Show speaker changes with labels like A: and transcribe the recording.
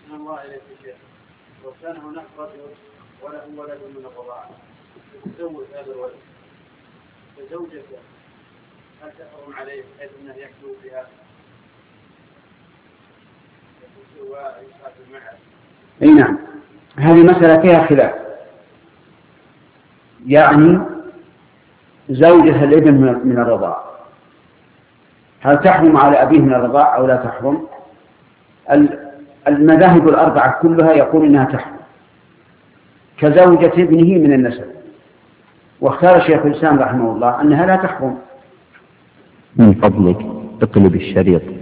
A: أحسن الله إليك يا شيخ، لو كان هناك رجل وله ولد من الرضاعة يتزوج هذا الولد فزوجته هل تحرم عليه بحيث أنه يكتب بها ويسافر معه؟
B: أي نعم، هذه مسألة فيها خلاف. يعني زوجة الابن من الرضاعة هل تحرم على أبيه من الرضاعة أو لا تحرم؟ المذاهب الأربعة كلها يقول إنها تحرم كزوجة ابنه من النسب، واختار شيخ الإسلام رحمه الله أنها لا تحرم.
C: من فضلك اقلب الشريط.